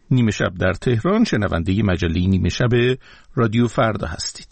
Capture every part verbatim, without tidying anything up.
نیمه شب در تهران. شنونده مجله نیمه شب رادیو فردا هستید.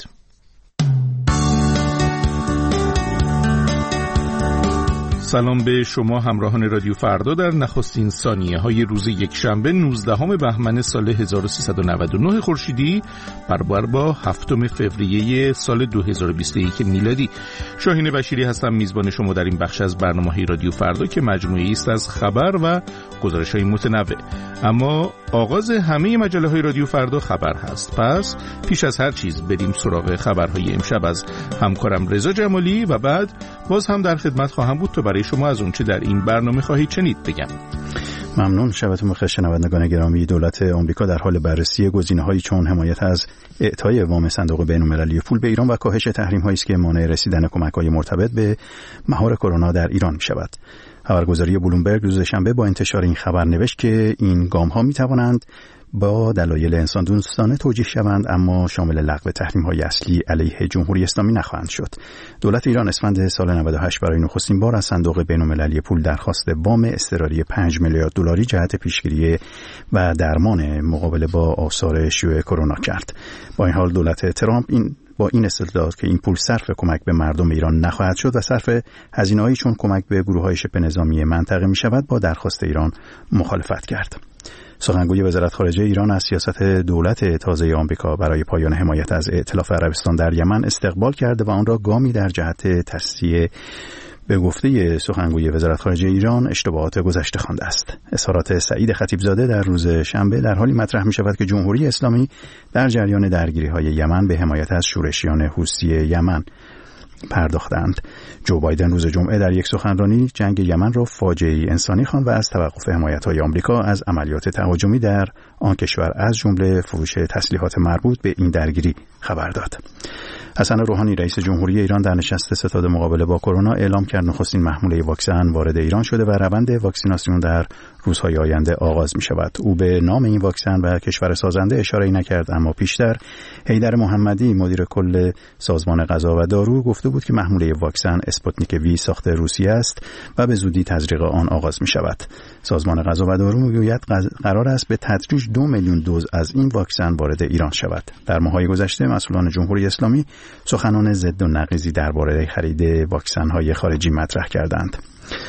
سلام به شما همراهان رادیو فردا در نخستین ثانیه های روز یکشنبه نوزدهم بهمن سال هزار و سیصد و نود و نه خورشیدی برابر با هفتم فوریه سال دو هزار و بیست و یک میلادی. شاهین بشیری هستم، میزبان شما در این بخش از برنامه رادیو فردا که مجموعه‌ای است از خبر و گزارش‌های متنوع. اما آغاز همه مجله های رادیو فردا خبر هست. پس پیش از هر چیز بریم سراغ خبرهای امشب از همکارم رضا جمالی و بعد باز هم در خدمت خواهم بود تا برای شما از اونچه در این برنامه خواهید شنید بگم. ممنون. شبتون بخیر شنوندگان گرامی. دولت آمریکا در حال بررسی گزینه‌هایی چون حمایت از اعطای وام صندوق بین‌المللی پول به ایران و کاهش تحریم‌هایی است که مانع رسیدن کمک‌های مرتبط به مهار کرونا در ایران می‌شود. خبرگزاری بلومبرگ روز شنبه با انتشار این خبر نوشت که این گام‌ها می‌توانند با دلایل انسان دوستانه توجیه شوند اما شامل لغو تحریم‌های اصلی علیه جمهوری اسلامی نخواهند شد. دولت ایران اسفند سال نود و هشت برای نخستین بار از صندوق بین‌المللی پول درخواست وام اضطراری پنج میلیارد دلاری جهت پیشگیری و درمان مقابله با آثار شیوع کرونا کرد. با این حال دولت ترامپ این با این استدلال که این پول صرف کمک به مردم ایران نخواهد شد و صرف هزینه‌هایی چون کمک به گروه‌های شبه نظامی منطقه می‌شود با درخواست ایران مخالفت کرد. سخنگوی وزارت خارجه ایران از سیاست دولت تازه آمریکا برای پایان حمایت از ائتلاف عربستان در یمن استقبال کرده و آن را گامی در جهت تصحیح به گفته سخنگوی وزارت خارجه ایران اشتباهات گذشته خوانده است. اظهارات سعید خطیبزاده در روز شنبه در حالی مطرح می شود که جمهوری اسلامی در جریان درگیری‌های یمن به حمایت از شورشیان حوثی یمن پرداختند. جو بایدن روز جمعه در یک سخنرانی جنگ یمن را فاجعه‌ای انسانی خواند و از توقف حمایت‌های آمریکا از عملیات تهاجمی در آن کشور از جمله فروش تسلیحات مربوط به این درگیری خبر داد. حسن روحانی رئیس جمهوری ایران در نشست ستاد مقابله با کرونا اعلام کرد نخستین محموله واکسن وارد ایران شده و روند واکسیناسیون در روزهای آینده آغاز می شود. او به نام این واکسن و کشور سازنده اشاره نکرد اما پیشتر حیدر محمدی مدیر کل سازمان غذا و دارو گفته بود که محموله واکسن اسپوتنیک وی ساخت روسیه است و به زودی تزریق آن آغاز می شود. سازمان غذا و دارو میگوید قرار است به تدریج دو میلیون دوز از این واکسن وارد ایران شود. در ماه‌های گذشته مسئولان جمهوری اسلامی سخنان ضد و نقیضی درباره خرید واکسن‌های خارجی مطرح کردند.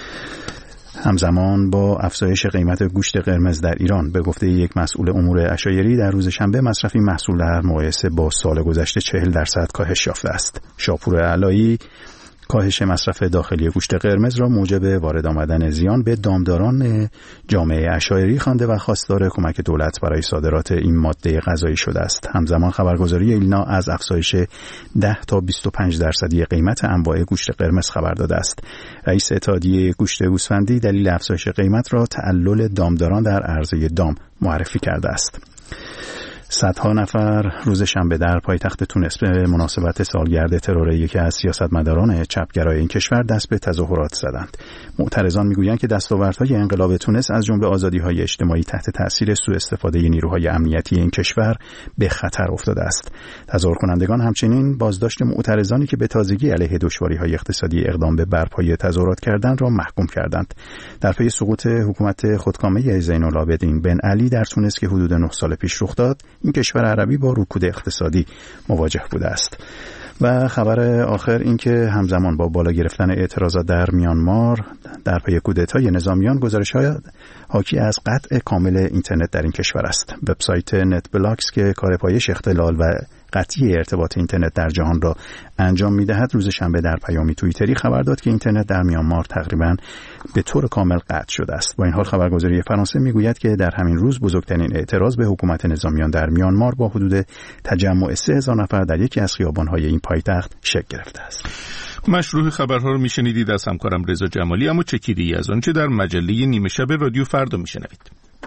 همزمان با افزایش قیمت گوشت قرمز در ایران به گفته یک مسئول امور عشایری در روز شنبه مصرف این محصول در مقایسه با سال گذشته چهل درصد کاهش یافته است. شاپور علایی کاهش مصرف داخلی گوشت قرمز را موجب وارد آمدن زیان به دامداران جامعه عشایری خوانده و خواستار کمک دولت برای صادرات این ماده غذایی شده است. همزمان خبرگزاری ایلنا از افزایش ده تا بیست و پنج درصدی قیمت انواع گوشت قرمز خبر داده است. رئیس اتحادیه گوشت گوسفندی دلیل افزایش قیمت را تعلل دامداران در عرضه دام معرفی کرده است. صدها نفر روز شنبه در پایتخت تونس به مناسبت سالگرد ترور یکی از سیاستمداران چپگرای این کشور دست به تظاهرات زدند. معترضان میگویند که دستاوردهای انقلاب تونس از جمله آزادی‌های اجتماعی تحت تاثیر سوء استفاده نیروهای امنیتی این کشور به خطر افتاده است. تظاهر کنندگان همچنین بازداشت معترضانی که به تازگی علیه دشواری‌های اقتصادی اقدام به برپایی تظاهرات کردند را محکوم کردند. در پی سقوط حکومت خودکامه زین‌العابدین بن علی در تونس که حدود نه سال پیش رخ داد، این کشور عربی با رکود اقتصادی مواجه بوده است. و خبر آخر این که همزمان با بالا گرفتن اعتراضات در میانمار در پی کودتای نظامیان گزارش‌های حاکی از قطع کامل اینترنت در این کشور است. وبسایت نت بلاکس که کار پایش اختلال و قطعی ارتباط اینترنت در جهان را انجام می‌دهد روز شنبه در پیامی توییتری خبر داد که اینترنت در میانمار تقریباً به طور کامل قطع شده است. با این حال خبرگزاری فرانسه میگوید که در همین روز بزرگترین اعتراض به حکومت نظامیان در میانمار با حدود تجمع سه هزار نفر در یکی از خیابان‌های این پایتخت شکل گرفته است. مشروع خبرها رو میشنیدید از همکارم رضا جمالی، اما چکیده‌ای از آنچه در مجله نیمه شب رادیو فردا میشنوید.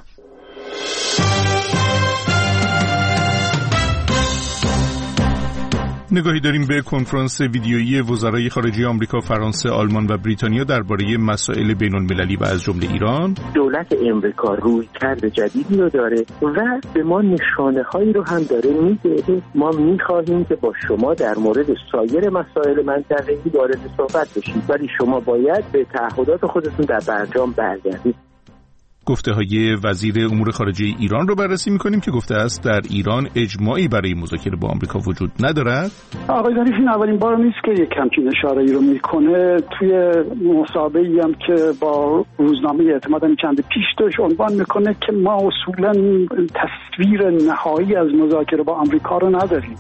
نگاهی داریم به کنفرانس ویدیویی وزرای خارجه آمریکا، فرانسه، آلمان و بریتانیا درباره مسائل بین‌المللی و از جمله ایران. دولت امریکا رویکرد جدیدی رو داره و به ما نشانه‌هایی رو هم داره میده. ما می‌خواهیم که با شما در مورد سایر مسائل منطقه‌ای وارد صحبت بشید، ولی شما باید به تعهدات خودتون در برجام برگردید. گفته های وزیر امور خارجه ایران رو بررسی میکنیم که گفته است در ایران اجماعی برای مذاکره با آمریکا وجود ندارد. آقای ظریف این اولین بار نیست که یک همچین اشاره ای رو میکنه. توی مسابقه‌ای هم که با روزنامه اعتماد چند پیش داشت عنوان میکنه که ما اصولاً تصویر نهایی از مذاکره با آمریکا رو نداریم.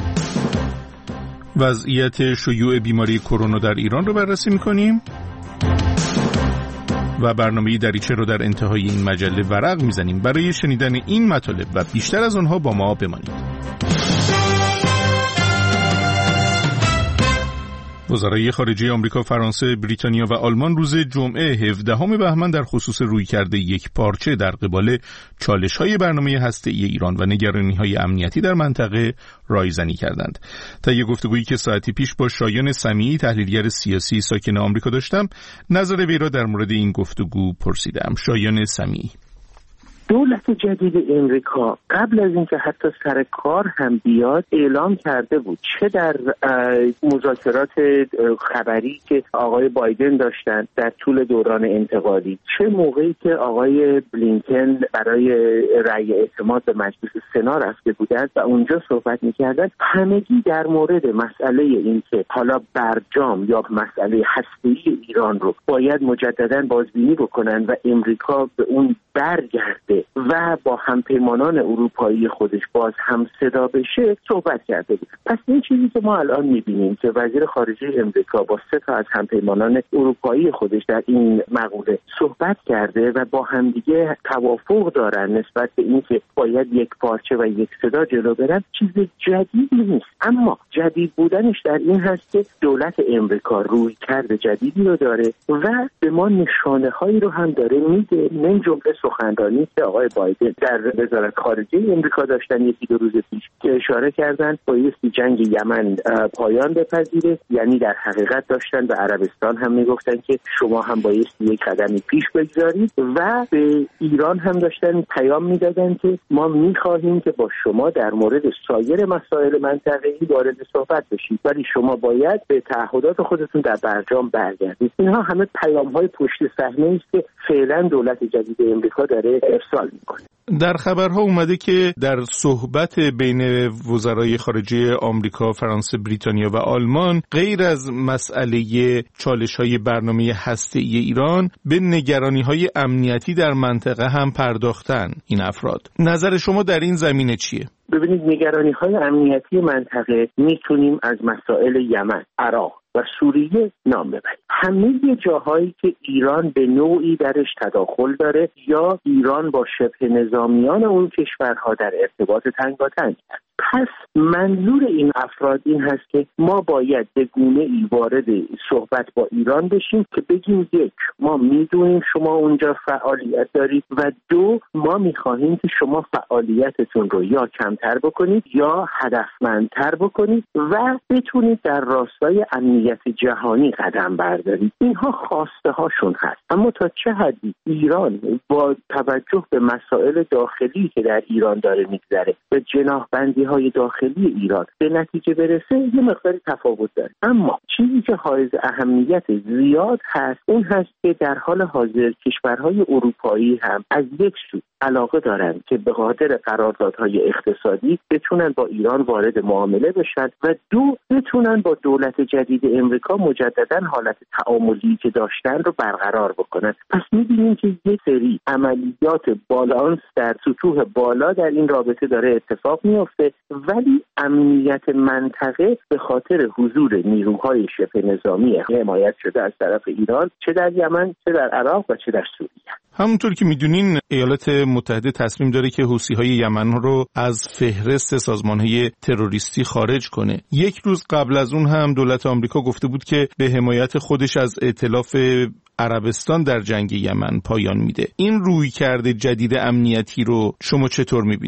وضعیت شیوع بیماری کرونا در ایران رو بررسی میکنیم و برنامه دریچه رو در انتهای این مجله ورق میزنیم. برای شنیدن این مطالب و بیشتر از آنها با ما بمانید. وزرای خارجه آمریکا، فرانسه، بریتانیا و آلمان روز جمعه هفدهم بهمن در خصوص رویکرد یک پارچه در قبال چالش‌های برنامه هسته‌ای ایران و نگرانی‌های امنیتی در منطقه رایزنی کردند. طی گفتگویی که ساعتی پیش با شایان سمیعی، تحلیلگر سیاسی ساکن آمریکا داشتم، نظر وی را در مورد این گفتگو پرسیدم. شایان سمیعی: دولت جدید امریکا قبل از اینکه حتی سر کار هم بیاد اعلام کرده بود، چه در مذاکرات خبری که آقای بایدن داشتن در طول دوران انتقالی، چه موقعی که آقای بلینکن برای رأی اعتماد به مجلس سنا رفته بودند و اونجا صحبت می‌کردند، همگی در مورد مسئله این که حالا برجام یا مسئله هسته‌ای ایران رو باید مجدداً بازبینی بکنن و امریکا به اون برگرده و با همپیمانان اروپایی خودش باز هم صدا بشه صحبت کرده بود. پس این چیزی که ما الان می‌بینیم که وزیر خارجه امریکا با سه تا از همپیمانان اروپایی خودش در این مقوله صحبت کرده و با همدیگه توافق دارن نسبت به اینکه باید یک پارچه و یک صدا جلو برن، چیز جدیدی نیست. اما جدید بودنش در این هست که دولت امریکا رویکرد جدیدی رو داره و به ما نشانه‌هایی رو هم داره میده. من جمله سخنرانی که آقای بایدن در وزارت خارجه امریکا داشتن یکی دو روز پیش که اشاره کردن بایستی جنگ یمن پایان بپذیره، یعنی در حقیقت داشتن به عربستان هم میگفتن که شما هم بایستی یک قدمی پیش بگذارید و به ایران هم داشتن پیام میدادن که ما میخواهیم که با شما در مورد سایر مسائل منطقه‌ای وارد صحبت بشید، ولی شما باید به تعهدات خودتون در برجام برگردید. اینها همه پیام‌های پشت صحنه است که فعلا دولت جدید امریکا داره ارسال میکنه. در خبرها اومده که در صحبت بین وزرای خارجه آمریکا، فرانسه، بریتانیا و آلمان غیر از مسئله چالش‌های برنامه هسته‌ای ایران به نگرانی‌های امنیتی در منطقه هم پرداختن این افراد. نظر شما در این زمینه چیه؟ ببینید، نگرانی‌های امنیتی منطقه میتونیم از مسائل یمن، عراق و سوریه نام ببریم. همه جاهایی که ایران به نوعی درش تداخل داره یا ایران با شبه نظامیان اون کشورها در ارتباط تنگاتنگ است. پس منظور این افراد این هست که ما باید به گونه‌ای وارد صحبت با ایران بشیم که بگیم یک، ما میدونیم شما اونجا فعالیت دارید و دو، ما میخواهیم که شما فعالیتتون رو یا کمتر بکنید یا هدفمندتر بکنید و بتونید در راستای امنیت جهانی قدم بردارید. اینها خواسته هاشون هست. اما تا چه حدی ایران با توجه به مسائل داخلی که در ایران داره میگذره به جناحبندی های داخلی ایران به نتیجه برسه یه مقداری تفاوت داره. اما چیزی که حائز اهمیت زیاد هست اون هست که در حال حاضر کشورهای اروپایی هم از یک سو علاقه دارن که به خاطر قراردادهای اقتصادی بتونن با ایران وارد معامله بشن و دو، بتونن با دولت جدید امریکا مجددا حالت تعاملی که داشتن رو برقرار بکنن. پس می‌بینیم که یک سری عملیات بالانس در سطوح بالا در این رابطه داره اتفاق میفته، ولی امنیت منطقه به خاطر حضور نیروهای شبه نظامی حمایت شده از طرف ایران، چه در یمن، چه در عراق و چه در سوریه. همونطور که میدونین ایالات متحده تصمیم داره که حوثی‌های یمن رو از فهرست سازمان‌های تروریستی خارج کنه. یک روز قبل از اون هم دولت آمریکا گفته بود که به حمایت خودش از ائتلاف عربستان در جنگ یمن پایان میده. این رویکرد جدید امنیتی رو شما چطور میبینید؟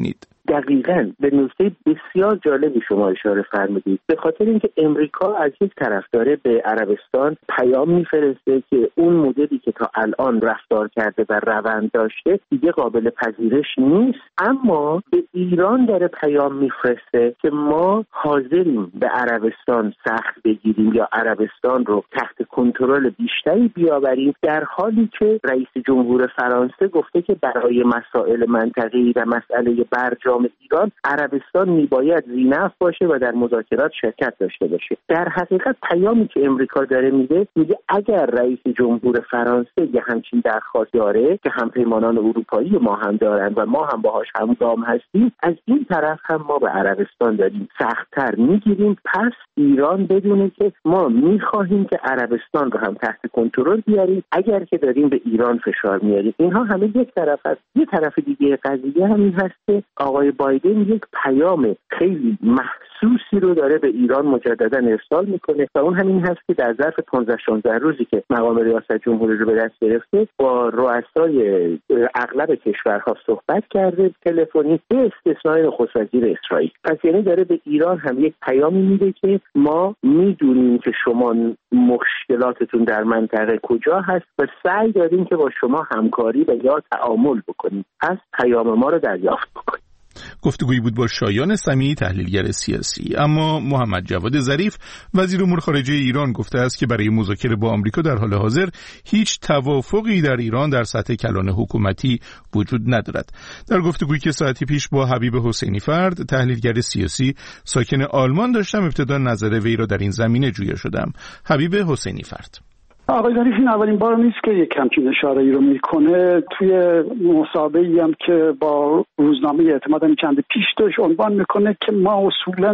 دقیقاً به نکته بسیار جالبی شما اشاره فرمودید، به خاطر اینکه امریکا از یک طرف داره به عربستان پیام میفرسته که اون مدلی که تا الان رفتار کرده و روند داشته دیگه قابل پذیرش نیست، اما به ایران داره پیام میفرسته که ما حاضریم به عربستان سخت بگیریم یا عربستان رو تحت کنترل بیشتری بیاوریم، در حالی که رئیس جمهور فرانسه گفته که برای مسائل منطقه‌ای و مسئله برجام ایران عربستان میباید ذی‌نفع باشه و در مذاکرات شرکت داشته باشه. در حقیقت پیامی که امریکا داره میده میگه اگر رئیس جمهور فرانسه یه همچین درخواست داره که همپیمانان اروپایی ما هم دارن و ما هم باهاش همگام هستیم، از این طرف هم ما به عربستان داریم سخت‌تر میگیریم، پس ایران بدونه که ما میخواهیم که عربستان رو هم تحت کنترل بیاریم اگر که داریم به ایران فشار میاریم. اینها همه یک طرف هست. یه طرف دیگه قضیه همین هست که آقای بایدن یک پیام خیلی محسوسی رو داره به ایران مجددا ارسال میکنه و اون همین هست که در ظرف پانزده شانزده روزی که مقام ریاست جمهوری رو به دست گرفته با رؤسای اغلب کشورها صحبت کرده تلفنی، به استثنای نخست وزیر اسرائیل. پس یعنی داره به ایران هم یک پیامی میده که ما میدونیم که شما مشکلاتتون در منطقه کجا هست و سعی داریم که با شما همکاری و یا تعامل بکنیم، پس پیام ما رو دریافت بکنیم. گفتگویی بود با شایان سمیعی، تحلیلگر سیاسی. اما محمد جواد ظریف وزیر امور خارجه ایران گفته است که برای مذاکره با آمریکا در حال حاضر هیچ توافقی در ایران در سطح کلان حکومتی وجود ندارد. در گفتگویی که ساعتی پیش با حبیب حسینی فرد، تحلیلگر سیاسی ساکن آلمان داشتم، ابتدا نظر وی را در این زمینه جویا شدم. حبیب حسینی فرد: آقای ظریف این اولین بار نیست که یک همچین اشاره‌ای رو میکنه. توی مسابقه‌ای هم که با روزنامه اعتماد چند پیش داشت عنوان میکنه که ما اصولاً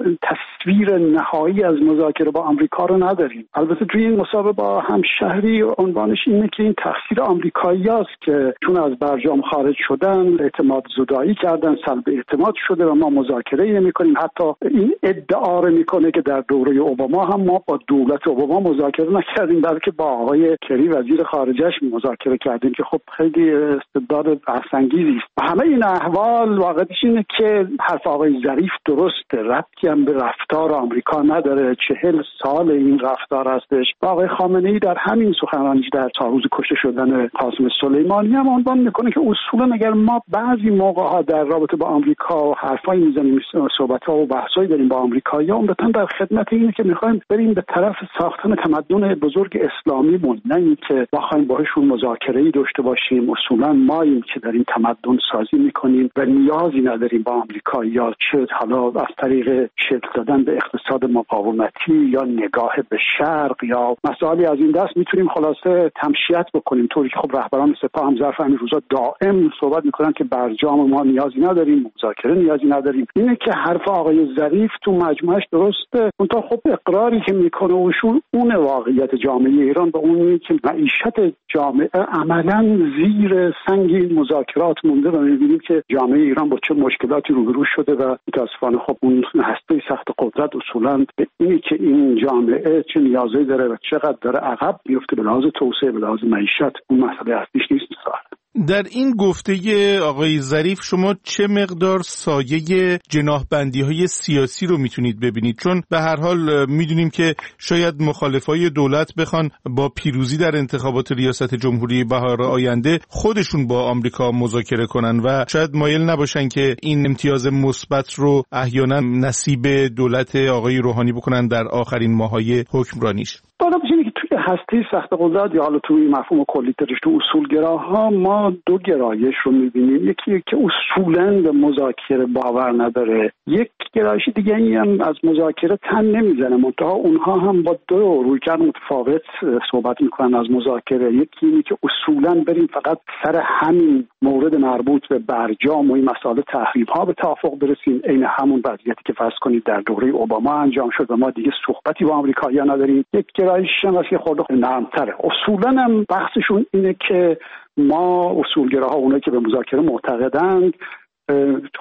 تصویر نهایی از مذاکره با آمریکا رو نداریم. البته توی این مسابقه با همشهری عنوانش اینه که این تقصیر آمریکایی‌هاست که چون از برجام خارج شدن اعتماد زدایی کردن، سلب اعتماد شده و ما مذاکره نمی‌کنیم. حتی این ادعا رو میکنه که در دوره اوباما هم ما با دولت اوباما مذاکره نکردیم، که با آقای کری وزیر خارجهش مذاکره کردیم که خب خیلی استعداد بحث‌انگیزی است. و همه این احوال واقعیتش اینه که حرف آقای ظریف درسته، ربطی هم به رفتار آمریکا نداره. چهل سال این رفتار هستش. و آقای خامنه‌ای در همین سخنرانیش در چهار روز کشته شدن قاسم سلیمانی هم عنوان میکنه که اصولا اگر ما بعضی موقع‌ها در رابطه با آمریکا حرفایی میزنیم، صحبت‌ها و بحثایی داریم با آمریکایی‌ها، عمدتاً در خدمت اینه که می‌خوایم بریم به طرف ساختن تمدن بزرگ اسلامی مون، نه اینکه بخوایم باهاشون مذاکره‌ای داشته باشیم. اصولا ماییم که در این تمدن سازی میکنیم و نیازی نداریم با آمریکا، یا چه حالا از طریق شکل دادن به اقتصاد مقاومتی یا نگاه به شرق یا مسائلی از این دست میتونیم خلاصه تمشیت بکنیم. طوری که خب رهبران سپاه هم ظرف همین روزا دائم صحبت میکنن که برجام ما نیازی نداریم، مذاکره نیازی نداریم. اینه که حرف آقای ظریف تو مجموعش درسته، اون تا خب اقراری که میکنه اوشون اون واقعیت جامعه ایران به اون که معیشت جامعه عملاً زیر سنگ این مذاکرات مونده و می‌بینیم که جامعه ایران با چه مشکلاتی روبرو شده و متأسفانه خب اون هسته سخت قدرت اصولاً به اینی که این جامعه چه نیازی داره و چقدر داره عقب میفته به لحاظ توسعه، به لحاظ معیشت، اون مسئله اصلیش نیست. در این گفته آقای ظریف شما چه مقدار سایه جناح‌بندی‌های سیاسی رو میتونید ببینید؟ چون به هر حال میدونیم که شاید مخالفای دولت بخوان با پیروزی در انتخابات ریاست جمهوری بهار آینده خودشون با آمریکا مذاکره کنن و شاید مایل نباشن که این امتیاز مثبت رو احیانا نصیب دولت آقای روحانی بکنن در آخرین ماه‌های حکمرانیش. بالا بچینی که توی هسته سخت قدرت یا حالا توی مفهوم کلی ترش تو اصولگراها ما دو گرایش رو می‌بینیم. یکی که اصولاً به مذاکره باور نداره، یک گرایش دیگه ای هم از مذاکره تن نمیزنه، منتها اونها هم با دو رویکرد متفاوت صحبت میکنن از مذاکره. یکی اینه که اصولاً بریم فقط سر همین مورد مربوط به برجام و این مسائل تحریم‌ها به توافق برسیم، عین همون وضعیتی که فرض کنید در دوره اوباما انجام شد و ما دیگه صحبتی با آمریکایی‌ها نداریم. یک گرایش هم از که خورده نرم‌تره. اصولاً هم بحثشون اینه که ما اصولگراها، اونایی که به مذاکره معتقدند، خب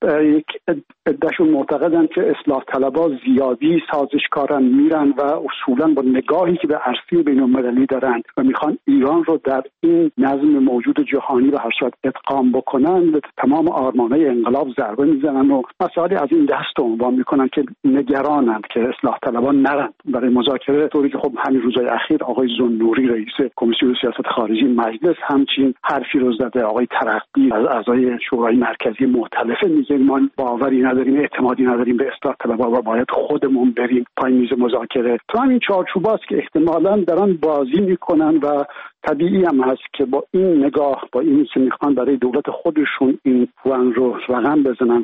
یک عدهشون معتقدن که اصلاح طلبها زیادی سازشکارن، میرن و اصولا با نگاهی که به عرصه بین‌المللی دارن و میخوان ایران رو در این نظم موجود جهانی به هر صورت ادغام بکنن، به تمام آرمانهای انقلاب ضربه میزنن و مسائلی از این دست عنوان میکنن که نگرانند که اصلاح طلبان نرن برای مذاکره. طوری که خب همین روزهای اخیر آقای ذوالنوری رئیس کمیسیون سیاست خارجی مجلس همچین حرفی رو زده، آقای ترقی از اعضای شورای مرکزی مختلفه میگه ما باوری نداریم، اعتمادی نداریم به اصلاح طلبها و باید خودمون بریم پای میز مذاکره. تو همین چارچوباست که احتمالاً دارن بازی میکنن و طبیعی هم هست که با این نگاه، با این که میخوان برای دولت خودشون این پوان رو رقم بزنن.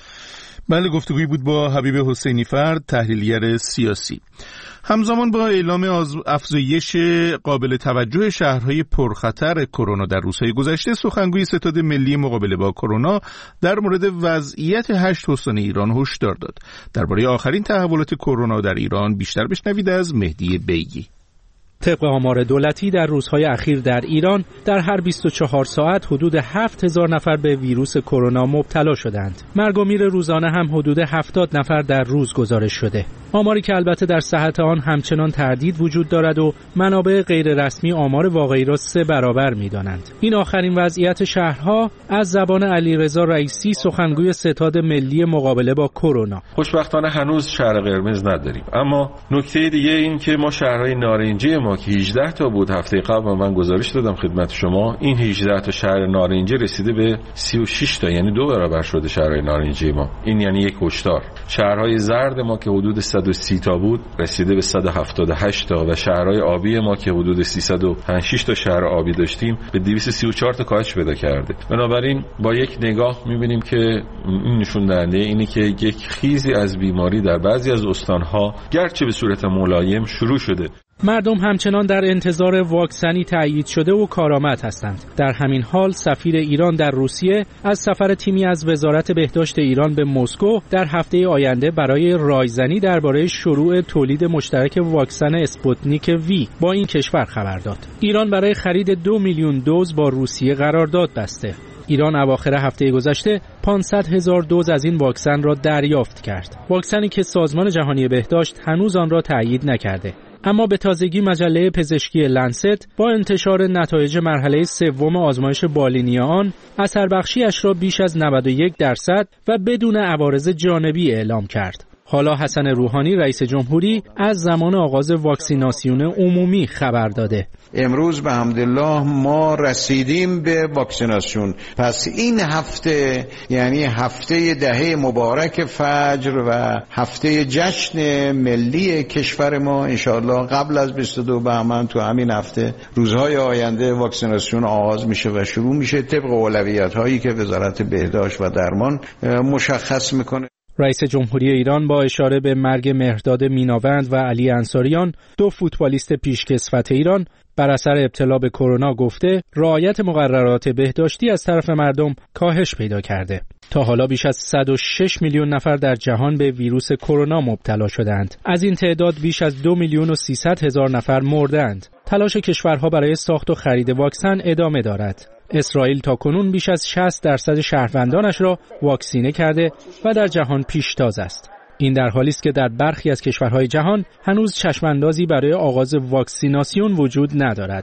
بله، گفتگویی بود با حبیب حسینی فرد، تحلیلگر سیاسی. همزمان با اعلام افزایش قابل توجه شهرهای پرخطر کرونا در روزهای گذشته، سخنگوی ستاد ملی مقابله با کرونا در مورد وضعیت هشت استان ایران هشدار داد. درباره آخرین تحولات کرونا در ایران بیشتر بشنوید از مهدی بیگی. طبق آمار دولتی در روزهای اخیر در ایران در هر بیست و چهار ساعت حدود هفت هزار نفر به ویروس کرونا مبتلا شدند. مرگ و میر روزانه هم حدود هفتاد نفر در روز گزارش شده. آماری که البته در صحت آن همچنان تردید وجود دارد و منابع غیر رسمی آمار واقعی را سه برابر می‌دانند. این آخرین وضعیت شهرها از زبان علیرضا رئیسی، سخنگوی ستاد ملی مقابله با کرونا. خوشبختانه هنوز شهر قرمز نداریم، اما نکته دیگه این که ما شهرهای نارنجی ما که هجده تا بود هفته قبل من گزارش دادم خدمت شما، این هجده تا شهر نارنجی رسیده به سی و شش تا، یعنی دو برابر شده شهرهای نارنجی ما. این یعنی یک هشدار. شهرهای زرد ما که حدود صد و سی تا بود رسیده به صد و هفتاد و هشت تا و شهرهای آبی ما که حدود سیصد و پنجاه و شش تا شهر آبی داشتیم به دویست و سی و چهار تا کاهش پیدا کرده. بنابراین با یک نگاه می‌بینیم که این نشون دهنده اینه که یک خیزی از بیماری در بعضی از استان‌ها گرچه به صورت ملایم شروع شده. مردم همچنان در انتظار واکسنی تأیید شده و کارآمد هستند. در همین حال سفیر ایران در روسیه از سفر تیمی از وزارت بهداشت ایران به مسکو در هفته آینده برای رایزنی درباره شروع تولید مشترک واکسن اسپوتنیک وی با این کشور خبر داد. ایران برای خرید دو میلیون دوز با روسیه قرارداد بسته. ایران اواخر هفته گذشته پانصد هزار دوز از این واکسن را دریافت کرد. واکسنی که سازمان جهانی بهداشت هنوز آن را تأیید نکرده. اما به تازگی مجله پزشکی لنست با انتشار نتایج مرحله سوم آزمایش بالینی آن اثربخشی‌اش را بیش از نود و یک درصد و بدون عوارض جانبی اعلام کرد. حالا حسن روحانی رئیس جمهوری از زمان آغاز واکسیناسیون عمومی خبر داده. امروز به حمدالله ما رسیدیم به واکسیناسیون. پس این هفته یعنی هفته دهه مبارک فجر و هفته جشن ملی کشور ما، انشاءالله قبل از بیست و دو بهمن تو همین هفته روزهای آینده واکسیناسیون آغاز میشه و شروع میشه طبق اولویت هایی که وزارت بهداشت و درمان مشخص میکنه. رئیس جمهوری ایران با اشاره به مرگ مهرداد میناوند و علی انصاریان، دو فوتبالیست پیشکسوت ایران، بر اثر ابتلا به کرونا گفته رعایت مقررات بهداشتی از طرف مردم کاهش پیدا کرده. تا حالا بیش از صد و شش میلیون نفر در جهان به ویروس کرونا مبتلا شدند. از این تعداد بیش از دو میلیون و سیصد هزار نفر مردند. تلاش کشورها برای ساخت و خرید واکسن ادامه دارد. اسرائیل تاکنون بیش از شصت درصد شهروندانش را واکسینه کرده و در جهان پیشتاز است. این در حالی است که در برخی از کشورهای جهان هنوز چشماندازی برای آغاز واکسیناسیون وجود ندارد.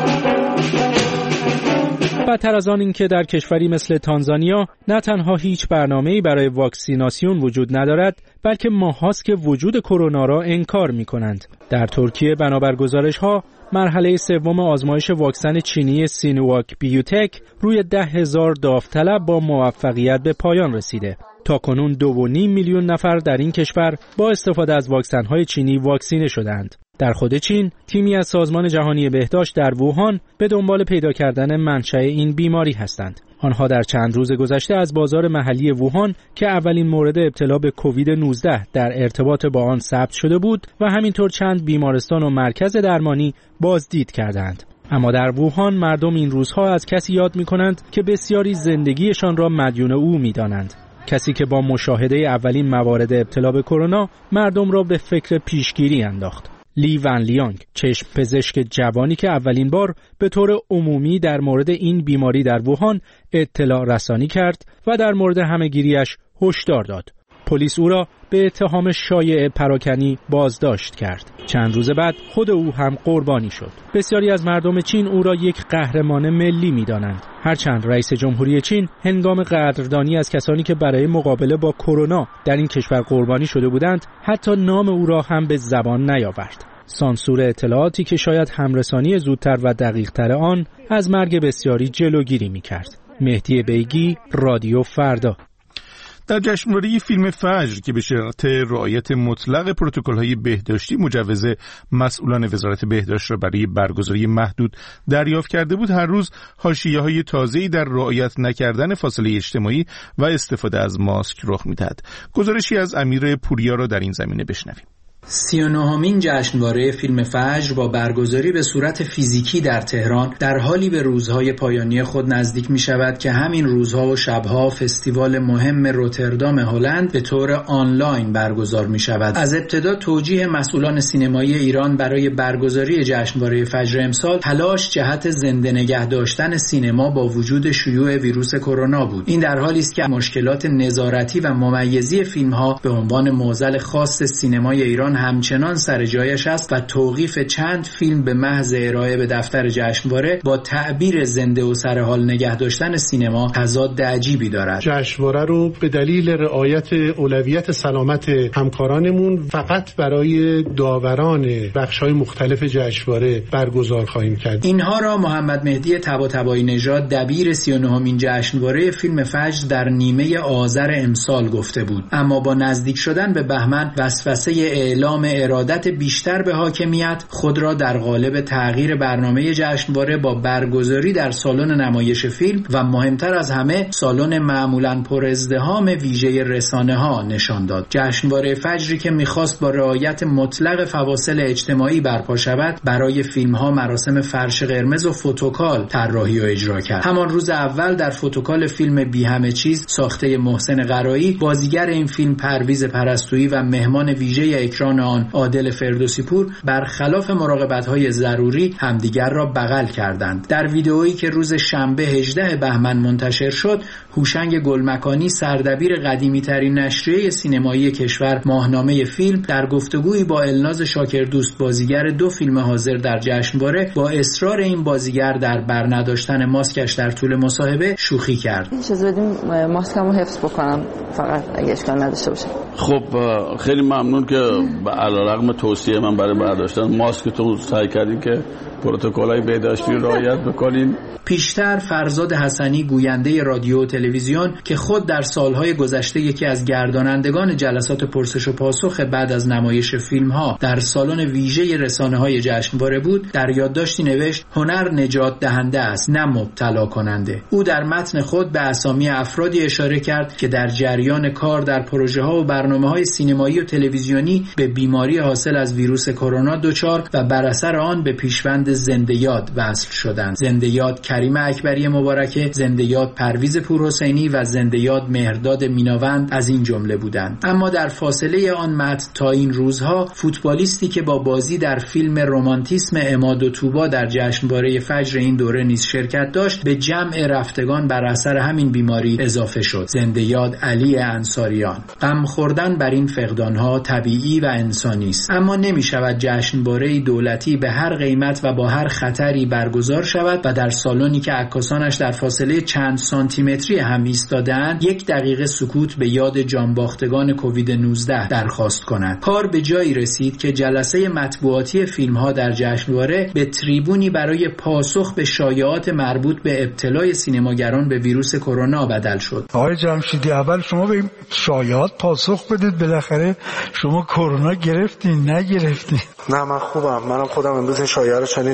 بدتر از آن این که در کشوری مثل تانزانیا نه تنها هیچ برنامه‌ای برای واکسیناسیون وجود ندارد، بلکه ماهاست که وجود کرونا را انکار می‌کنند. در ترکیه بنابر گزارش‌ها مرحله سوم آزمایش واکسن چینی سینوواک بیوتک روی ده هزار داوطلب با موفقیت به پایان رسیده. تاکنون دو و نیم میلیون نفر در این کشور با استفاده از واکسن‌های چینی واکسینه شدند. در خود چین، تیمی از سازمان جهانی بهداشت در ووهان به دنبال پیدا کردن منشأ این بیماری هستند. آنها در چند روز گذشته از بازار محلی ووهان که اولین مورد ابتلا به کووید نوزده در ارتباط با آن ثبت شده بود و همینطور چند بیمارستان و مرکز درمانی بازدید کردند. اما در ووهان مردم این روزها از کسی یاد می‌کنند که بسیاری زندگیشان را مدیون او می‌دانند. کسی که با مشاهده اولین موارد ابتلا به کرونا مردم را به فکر پیشگیری انداخت. لی ون لیانگ، چشم پزشک جوانی که اولین بار به طور عمومی در مورد این بیماری در ووهان اطلاع رسانی کرد و در مورد همه‌گیریش هشدار داد. پلیس او را به اتهام شایع پراکنی بازداشت کرد. چند روز بعد خود او هم قربانی شد. بسیاری از مردم چین او را یک قهرمان ملی می‌دانند. هرچند رئیس جمهوری چین هنگام قدردانی از کسانی که برای مقابله با کرونا در این کشور قربانی شده بودند، حتی نام او را هم به زبان نیاورد. سانسور اطلاعاتی که شاید همرسانی زودتر و دقیق‌تر آن از مرگ بسیاری جلوگیری می‌کرد. مهدی بیگی، رادیو فردا. در جشنواره فیلم فجر که به شرط رعایت مطلق پروتکل‌های بهداشتی مجوز مسئولان وزارت بهداشت را برای برگزاری محدود دریافت کرده بود، هر روز حاشیه‌های تازه‌ای در رعایت نکردن فاصله اجتماعی و استفاده از ماسک رخ می‌دهد. گزارشی از امیر پوریا را در این زمینه بشنویم. سی و نهمین جشنواره فیلم فجر با برگزاری به صورت فیزیکی در تهران در حالی به روزهای پایانی خود نزدیک می شود که همین روزها و شبها فستیوال مهم روتردام هلند به طور آنلاین برگزار می شود. از ابتدا توجیه مسئولان سینمایی ایران برای برگزاری جشنواره فجر امسال تلاش جهت زنده نگه داشتن سینما با وجود شیوع ویروس کرونا بود. این در حالی است که مشکلات نظارتی و ممیزی فیلم‌ها به عنوان معضل خاص سینمای ایران همچنان سر جایش است و توقیف چند فیلم به محض ارائه به دفتر جشنواره با تعبیر زنده و سرحال نگه داشتن سینما تضاد عجیبی دارد. جشنواره رو به دلیل رعایت اولویت سلامت همکارانمون فقط برای داوران بخش‌های مختلف جشنواره برگزار خواهیم کرد. اینها را محمد مهدی طباطبایی نژاد، دبیر سی و نهمین جشنواره فیلم فجر در نیمه آذر امسال گفته بود، اما با نزدیک شدن به بهمن وسوسه اعلام ارادت بیشتر به حاکمیت خود را در قالب تغییر برنامه جشنواره با برگزاری در سالن نمایش فیلم و مهمتر از همه سالن معمولاً پر ازدحام ویژه رسانه‌ها نشان داد. جشنواره فجری که می‌خواست با رعایت مطلق فواصل اجتماعی برپا شود، برای فیلم‌ها مراسم فرش قرمز و فوتوکال طراحی و اجرا کرد. همان روز اول در فوتوکال فیلم بی همه چیز ساخته محسن قرایی، بازیگر این فیلم پرویز پرستویی و مهمان ویژه اکران آن عادل فردوسی پور برخلاف مراقبت‌های ضروری همدیگر را بغل کردند. در ویدئویی که روز شنبه هجدهم بهمن منتشر شد، هوشنگ گلمکانی سردبیر قدیمی‌ترین نشریه سینمایی کشور ماهنامه فیلم در گفتگویی با الناز شاکردوست بازیگر دو فیلم حاضر در جشنواره با اصرار این بازیگر در برنداشتن ماسکش در طول مصاحبه شوخی کرد. اجازه بدیم ماسکمو حفظ بکنم فقط اگه اشکال نداشته باشه. خب خیلی ممنون که علیرغم توصیه من برای برداشتن ماسکتون سعی کردین که پروتکل‌های بهداشتی رعایت بکنین. پیشتر فرزاد حسنی گوینده رادیو و تلویزیون که خود در سالهای گذشته یکی از گردانندگان جلسات پرسش و پاسخ بعد از نمایش فیلم‌ها در سالن ویژه رسانه‌های جشنواره بود، در یادداشتی نوشت هنر نجات دهنده است نه مبتلا کننده. او در متن خود به اسامی افرادی اشاره کرد که در جریان کار در پروژه‌ها و برنامه‌های سینمایی و تلویزیونی به بیماری حاصل از ویروس کرونا دچار و بر اثر آن به پیشوند زنده یاد وصل شدند. زنده یاد کریم اکبری مبارکه، زنده یاد پرویز پورحسینی و زنده یاد مهرداد میناوند از این جمله بودند. اما در فاصله آن متن تا این روزها فوتبالیستی که با بازی در فیلم رمانتیسم عماد و طوبا در جشنواره فجر این دوره نیز شرکت داشت، به جمع رفتگان بر اثر همین بیماری اضافه شد. زنده یاد علی انصاریان. غم خوردن بر این فقدانها طبیعی و انسانی است، اما نمی شود جشنواره دولتی به هر قیمت و با هر خطری برگزار شود و در سالنی که عکاسانش در فاصله چند سانتی متری هم ایستاده‌اند یک دقیقه سکوت به یاد جانباختگان کووید نوزده درخواست کند. کار به جایی رسید که جلسه مطبوعاتی فیلم‌ها در جشنواره به تریبونی برای پاسخ به شایعات مربوط به ابتلای سینماگران به ویروس کرونا بدل شد. آقای جمشیدی، اول شما به این شایعات پاسخ بدید، بالاخره شما کرونا گرفتین نگرفتین؟ نه من خوبم، منم خودم امروز این شایعه رو شنیدم،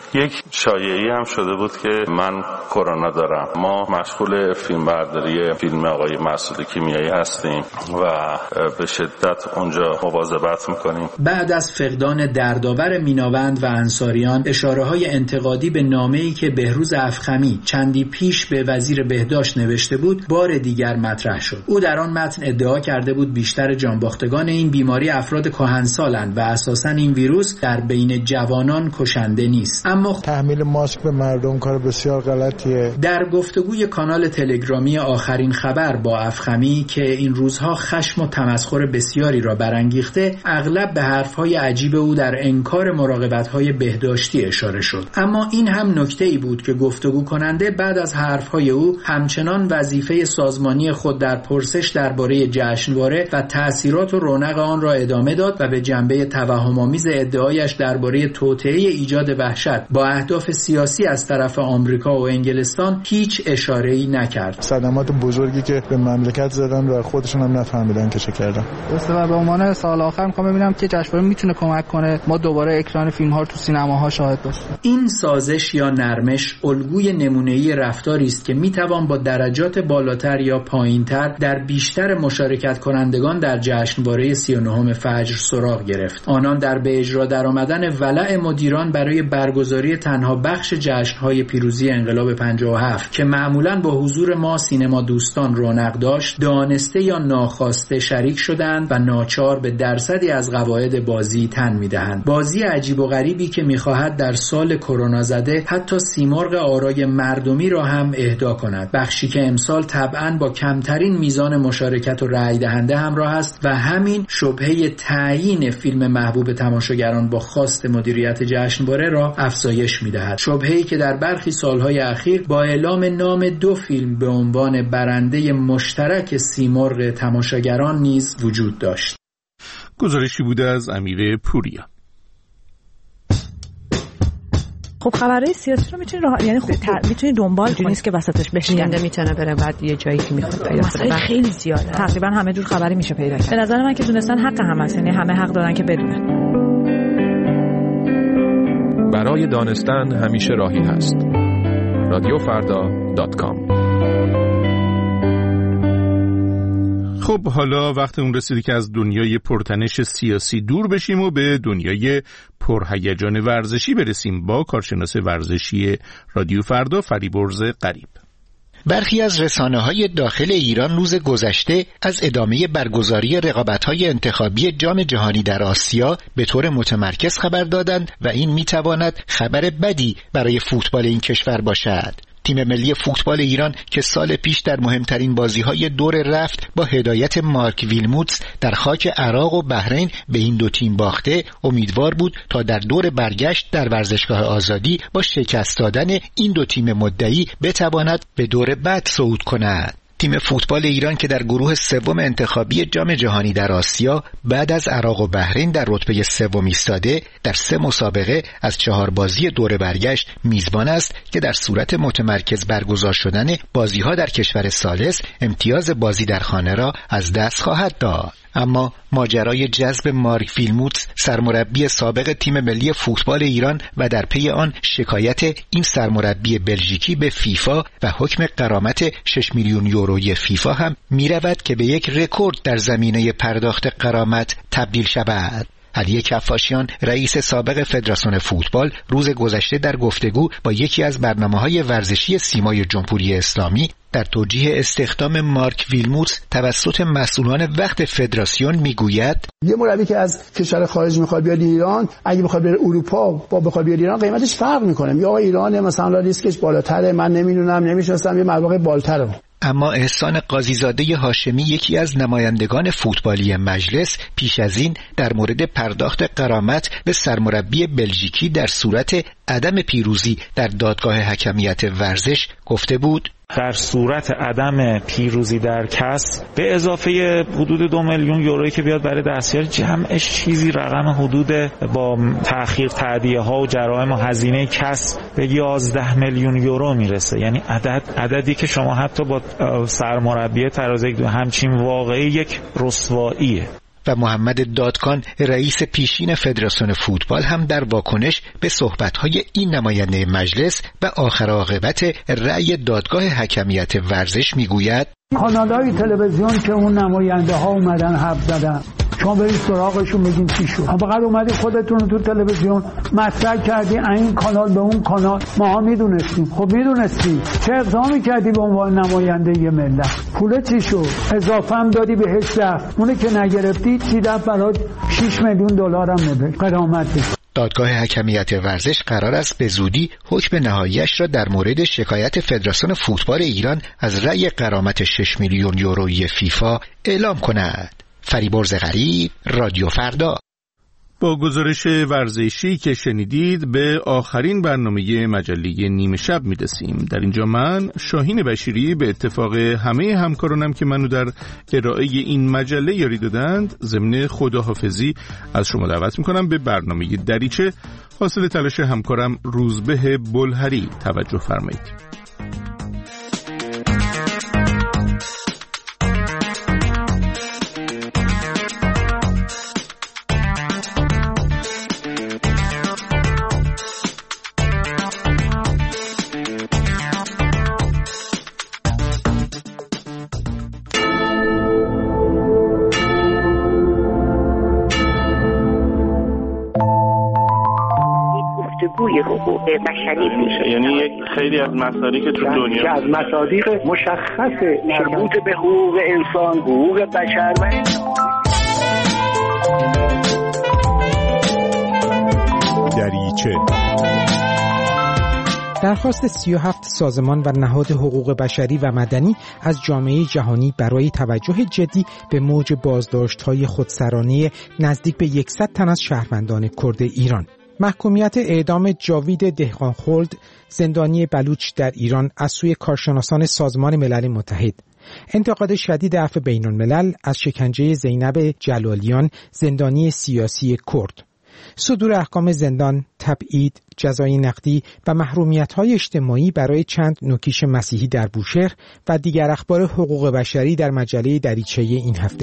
یک شایعی هم شده بود که من کرونا دارم. ما مشغول فیلم برداری فیلم آقای مسعود کیمیایی هستیم و به شدت اونجا مواظبت میکنیم. بعد از فقدان دردآور میناوند و انصاریان، اشاره‌های انتقادی به نامه‌ای که بهروز افخمی چندی پیش به وزیر بهداشت نوشته بود بار دیگر مطرح شد. او در آن متن ادعا کرده بود بیشتر جانباختگان این بیماری افراد کهنسالند و اساساً این ویروس در بین جوانان کشنده نیست. اما تحمیل ماسک به مردم کار بسیار غلطیه. در گفتگوی کانال تلگرامی آخرین خبر با افخمی که این روزها خشم و تمسخر بسیاری را برانگیخته، اغلب به حرفهای عجیب او در انکار مراقبت‌های بهداشتی اشاره شد. اما این هم نکته‌ای بود که گفتگو کننده بعد از حرفهای او همچنان وظیفه سازمانی خود در پرسش درباره جشنواره و تأثیرات و رونق آن را ادامه داد و به جنبه توهم‌آمیز ادعایش درباره توطئه ایجاد وحشت با اهداف سیاسی از طرف آمریکا و انگلستان هیچ اشاره‌ای نکرد. صدمات بزرگی که به مملکت زدن و خودشون هم نفهمیدن که چه کردن. به عنوان سال آخر می‌خوام ببینم که جشنواره میتونه کمک کنه ما دوباره اکران فیلم‌ها رو تو سینماها شاهد باشیم. این سازش یا نرمش الگوی نمونه‌ای رفتاری است که میتوان با درجات بالاتر یا پایینتر در بیشتر مشارکت کنندگان در جشنواره سی و نهم فجر سراغ گرفت. آنان در به اجرا درآمدن ولع مدیران برای برگزاری تنها بخش جشن‌های پیروزی انقلاب پنجاه و هفت که معمولاً با حضور ما سینما دوستان رونق داشت، دانسته یا ناخواسته شریک شدند و ناچار به درصدی از قواعد بازی تن می‌دهند. بازی عجیب و غریبی که می‌خواهد در سال کرونا زده حتی سیمرغ آرای مردمی را هم اهدا کند. بخشی که امسال طبعاً با کمترین میزان مشارکت و رأی دهنده همراه است و همین شبهه تعیین فیلم محبوب تماشاگران با خواست مدیریت جشنواره را افزایش می‌دهد. شبهه‌ای که در برخی سال‌های اخیر با اعلام نام دو فیلم به عنوان برنده مشترک سیمرغ تماشاگران نیز وجود داشت. گزارشی بوده از امیر پوریا. خب خبرهای سیاسی رو میتونی راه یعنی خب میتونی دنبال کنی، نیست که وسطش بشینه، میتونه بره بعد یه جایی که میخواد پیدا کنه. خیلی زیاده، تقریبا همه جور خبری میشه پیدا کرد. به نظر من که دونستن حق همه است، یعنی همه حق دارن که بدونن. برای دانستن همیشه راهی هست. رادیو فردا دات کام. خب حالا وقت اون رسیدی که از دنیای پرتنش سیاسی دور بشیم و به دنیای پرهیجان ورزشی برسیم با کارشناس ورزشی رادیو فردا فریبرز قریب. برخی از رسانه‌های داخل ایران روز گذشته از ادامه برگزاری رقابت‌های انتخابی جام جهانی در آسیا به طور متمرکز خبر دادند و این می‌تواند خبر بدی برای فوتبال این کشور باشد. تیم ملی فوتبال ایران که سال پیش در مهمترین بازی‌های دور رفت با هدایت مارک ویلموتس در خاک عراق و بحرین به این دو تیم باخته، امیدوار بود تا در دور برگشت در ورزشگاه آزادی با شکست دادن این دو تیم مدعی بتواند به دور بعد صعود کند. تیم فوتبال ایران که در گروه سوم انتخابی جام جهانی در آسیا بعد از عراق و بحرین در رتبه سوم ایستاده، در سه مسابقه از چهار بازی دور برگشت میزبان است که در صورت متمرکز برگزار شدن بازی‌ها در کشور ثالث امتیاز بازی در خانه را از دست خواهد داد. اما ماجرای جذب مارک ویلموتس سرمربی سابق تیم ملی فوتبال ایران و در پی آن شکایت این سرمربی بلژیکی به فیفا و حکم غرامت شش میلیون یوروی فیفا هم می‌رود که به یک رکورد در زمینه پرداخت غرامت تبدیل شود. علی کفاشیان رئیس سابق فدراسیون فوتبال روز گذشته در گفتگو با یکی از برنامه‌های ورزشی سیمای جمهوری اسلامی در توجیه استخدام مارک ویلموتس توسط مسئولان وقت فدراسیون میگوید یه مربی که از کشور خارج میخواد بیاد ایران، اگه بخواد بره اروپا با بخواد بیاد ایران قیمتش فرق میکنه. یا ایران مثلا ریسکش بالاتره، من نمیدونم نمیشناسم، یه مبلغ بالاتره. اما احسان قاضیزاده هاشمی یکی از نمایندگان فوتبالی مجلس پیش از این در مورد پرداخت غرامت به سرمربی بلژیکی در صورت عدم پیروزی در دادگاه حکمیت ورزش گفته بود در صورت عدم پیروزی در کسب به اضافه حدود دو میلیون یورویی که بیاد برای دستیار جمعش چیزی رقم حدود با تأخیر تأدیه ها و جرایم و هزینه کسب به یازده میلیون یورو میرسه. یعنی عدد عددی که شما حتی با سرمربی ترازی همچین واقعی یک رسواییه. و محمد دادکان رئیس پیشین فدراسیون فوتبال هم در واکنش به صحبت‌های این نماینده مجلس و آخر عاقبت رأی دادگاه حکمیت ورزش میگوید کانال‌های تلویزیون که اون نماینده ها اومدن حرف زدن، شما برید سراغشون بگین چی شد. فقط اومدی خودتون تو تلویزیون مطرح کردی این کانال به اون کانال، ماها میدونستیم. خب میدونستی چه اقدامی کردی به عنوان نماینده یه ملت؟ پول چی شد؟ اضافه هم دادی بهش رفت، اونه که نگرفتی چی رفت برات شش میلیون دلار هم نبود قرامت. دادگاه حکمیت ورزش قرار است به زودی حکم نهاییش را در مورد شکایت فدراسیون فوتبال ایران از رأی غرامت شش میلیون یورویی فیفا اعلام کند. فریبرز غریب، رادیو فردا. با گزارش ورزشی که شنیدید به آخرین برنامه مجله نیمه شب میرسیم. در اینجا من شاهین بشیری به اتفاق همه همکارانم که منو در ارائه این مجله یاری دادند ضمن خداحافظی از شما دعوت میکنم به برنامه دریچه حاصل تلاش همکارم روزبه بلهری توجه فرمایید. حقوق بشری میشه، یعنی یک خیلی از مصادیق تو دنیا که از مصادیق مشخص مربوط به حقوق انسان، حقوق بشر و دریچه. درخواست سی و هفت سازمان و نهاد حقوق بشری و مدنی از جامعه جهانی برای توجه جدی به موج بازداشت‌های خودسرانه نزدیک به صد تن از شهروندان کرد ایران. محکومیت اعدام جاوید دهقانخلد، زندانی بلوچ در ایران از سوی کارشناسان سازمان ملل متحد. انتقاد شدید عفو بین الملل از شکنجه زینب جلالیان، زندانی سیاسی کرد. صدور احکام زندان، تبعید، جزای نقدی و محرومیت‌های اجتماعی برای چند نوکیش مسیحی در بوشهر و دیگر اخبار حقوق بشری در مجله دریچه این هفته.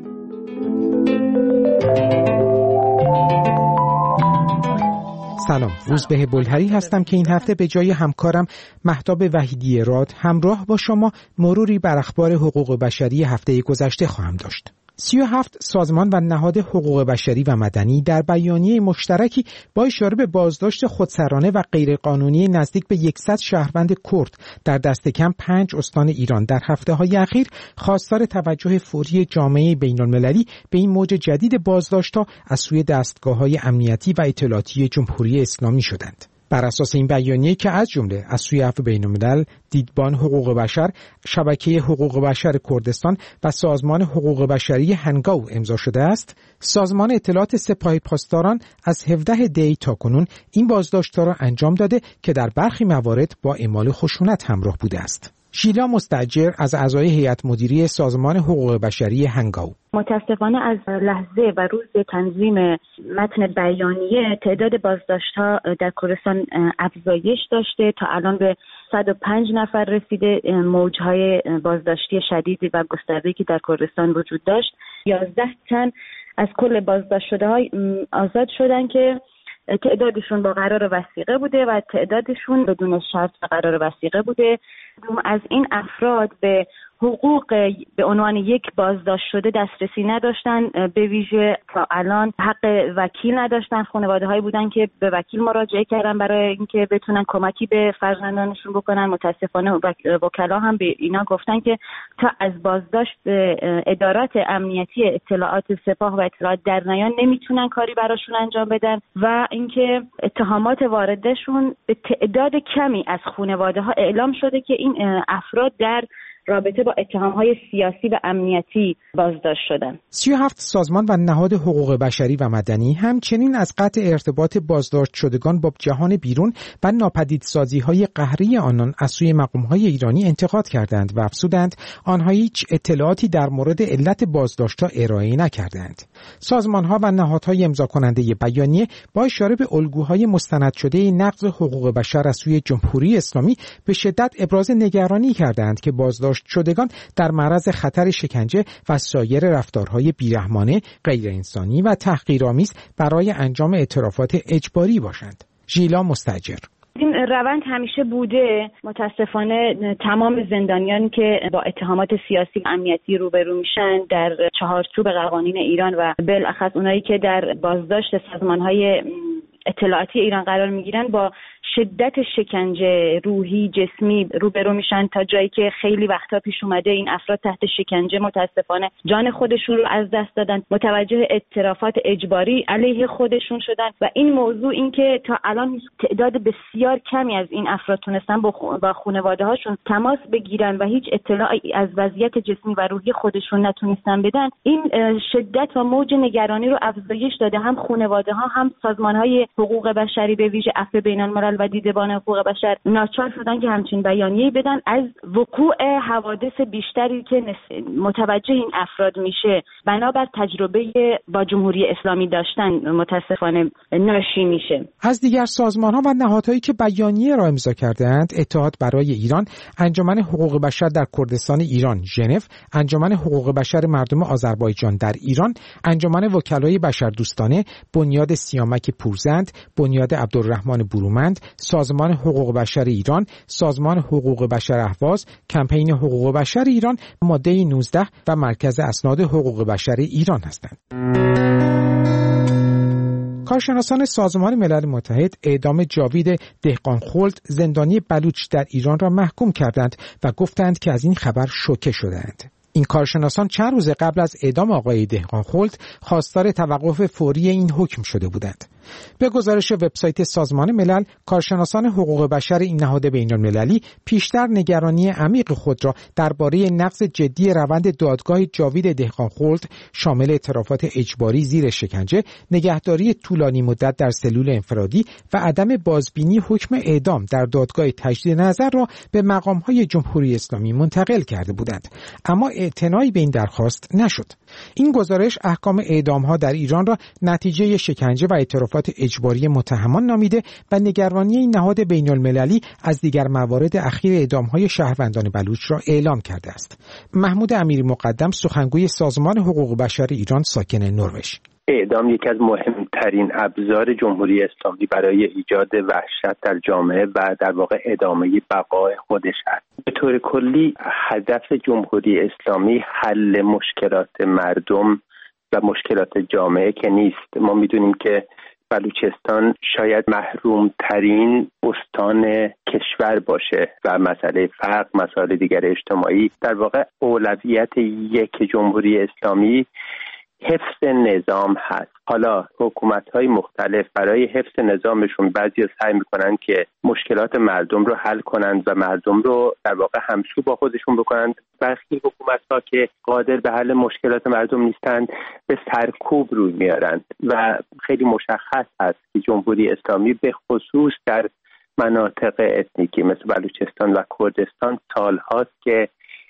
سلام، روزبه بلهری هستم که این هفته به جای همکارم مهتاب وحیدی راد همراه با شما مروری بر اخبار حقوق بشری هفته گذشته خواهم داشت. سی و هفت سازمان و نهاد حقوق بشری و مدنی در بیانیه مشترکی با اشاره به بازداشت خودسرانه و غیرقانونی نزدیک به صد شهروند کرد در دست کم پنج استان ایران در هفته‌های اخیر خواستار توجه فوری جامعه بین‌المللی به این موج جدید بازداشت‌ها از سوی دستگاه‌های امنیتی و اطلاعاتی جمهوری اسلامی شدند. بر اساس این بیانیه که از جمله از سوی عفو بین‌الملل، دیدبان حقوق بشر، شبکه حقوق بشر کردستان و سازمان حقوق بشری هنگاو امضا شده است، سازمان اطلاعات سپاه پاسداران از هفدهم دی تا کنون این بازداشت‌ها را انجام داده که در برخی موارد با اعمال خشونت همراه بوده است. شیلا مستاجر از اعضای هیئت مدیره سازمان حقوق بشری هنگاو: متاسفانه از لحظه و روز تنظیم متن بیانیه تعداد بازداشت‌ها در کردستان افزایش داشته، تا الان به صد و پنج نفر رسیده. موج‌های بازداشتی شدید و گسترده‌ای که در کردستان وجود داشت، یازده تن از کل بازداشت شده‌ها آزاد شدن که تعدادشون با قرار وثیقه بوده و تعدادشون بدون شرط و قرار وثیقه بوده. از این افراد به حقوق به عنوان یک بازداشت شده دسترسی نداشتن، به ویژه تا الان حق وکیل نداشتن. خانواده هایی بودن که به وکیل مراجعه کردن برای اینکه بتونن کمکی به فرزندانشون بکنن. متاسفانه وکلا هم به اینا گفتن که تا از بازداشت ادارات امنیتی اطلاعات سپاه و اطلاعات در نیان نمیتونن کاری براشون انجام بدن و اینکه اتهامات واردشون به تعداد کمی از خانواده ها اعلام شده که این افراد در رابطه با اتهام‌های سیاسی و امنیتی بازداشت شدن. سی و هفت سازمان و نهاد حقوق بشری و مدنی همچنین از قطع ارتباط بازداشت شدگان با جهان بیرون و ناپدیدسازی‌های قهری آنان از سوی مقام‌های ایرانی انتقاد کردند و افزودند آنها هیچ اطلاعاتی در مورد علت بازداشت‌ها ارائه نکردند. سازمان‌ها و نهادهای امضا کننده بیانیه با اشاره به الگوهای مستند شده نقض حقوق بشر از سوی جمهوری اسلامی به شدت ابراز نگرانی کردند که بازداشت بازداشت شدگان در معرض خطر شکنجه و سایر رفتارهای بیرحمانه، غیر انسانی و تحقیرآمیز برای انجام اعترافات اجباری باشند. ژیلا مستاجر: این روند همیشه بوده. متاسفانه تمام زندانیان که با اتهامات سیاسی و امنیتی روبرو میشن در چهارچوب قوانین ایران و بالاخص اونایی که در بازداشت سازمان‌های اطلاعاتی ایران قرار میگیرن با شدت شکنجه روحی جسمی روبرو میشن، تا جایی که خیلی وقتا پیش اومده این افراد تحت شکنجه متاسفانه جان خودشون رو از دست دادن، متوجه اعترافات اجباری علیه خودشون شدن و این موضوع این که تا الان تعداد بسیار کمی از این افراد تونستن با خانواده هاشون تماس بگیرن و هیچ اطلاعی از وضعیت جسمی و روحی خودشون نتونستن بدن، این شدت و موج نگرانی رو افزایش داده. هم خانواده ها هم سازمان های حقوق بشری به ویژه عفو بین‌الملل و دیدبان حقوق بشر ناچار شدن که همچین بیانیه‌ای بدن از وقوع حوادث بیشتری که متوجه این افراد میشه بنابر تجربه با جمهوری اسلامی داشتن متاسفانه ناشی میشه. از دیگر سازمان‌ها و نهادهایی که بیانیه را امضا کردند: اتحاد برای ایران، انجمن حقوق بشر در کردستان ایران ژنو، انجمن حقوق بشر مردم آذربایجان در ایران، انجمن وکلای بشردوستانه، بنیاد سیامک پورزند، بنیاد عبدالرحمن برومند، سازمان حقوق بشر ایران، سازمان حقوق بشر اهواز، کمپین حقوق بشر ایران، ماده نوزده و مرکز اسناد حقوق بشر ایران هستند. کارشناسان سازمان ملل متحد اعدام جاوید دهقانخلد، زندانی بلوچ در ایران را محکوم کردند و گفتند که از این خبر شوکه شدند. این کارشناسان چند روز قبل از اعدام آقای دهقانخلد خواستار توقف فوری این حکم شده بودند. به گزارش وبسایت سازمان ملل، کارشناسان حقوق بشر این نهاد بین‌المللی پیشتر نگرانی عمیق خود را درباره نقض جدی روند دادگاه جاوید دهقانخلد شامل اعترافات اجباری زیر شکنجه، نگهداری طولانی مدت در سلول انفرادی و عدم بازبینی حکم اعدام در دادگاه تجدید نظر را به مقام‌های جمهوری اسلامی منتقل کرده بودند، اما اعتنایی به این درخواست نشد. این گزارش احکام اعدام‌ها در ایران را نتیجه شکنجه و اعترافات اجباری متهمان نامیده و نگرانی این نهاد بین‌المللی از دیگر موارد اخیر اعدام‌های شهروندان بلوچ را اعلام کرده است. محمود امیری مقدم، سخنگوی سازمان حقوق بشر ایران ساکن نروژ: اعدام یکی از مهمترین ابزار جمهوری اسلامی برای ایجاد وحشت در جامعه و در واقع ادامه بقای خودش است. به طور کلی هدف جمهوری اسلامی حل مشکلات مردم و مشکلات جامعه که نیست. ما میدونیم که بلوچستان شاید محروم ترین استان کشور باشه و مسئله فقر، مسائل دیگر اجتماعی، در واقع اولویت یک جمهوری اسلامی حفظ نظام هست. حالا حکومت‌های مختلف برای حفظ نظامشون بعضی سعی می‌کنن که مشکلات مردم رو حل کنند و مردم رو در واقع همسو با خودشون بکنند. برخی حکومت‌ها که قادر به حل مشکلات مردم نیستند به سرکوب روی میارند و خیلی مشخص است که جمهوری اسلامی به خصوص در مناطق اتنیکی مثل بلوچستان و کردستان سال‌هاست که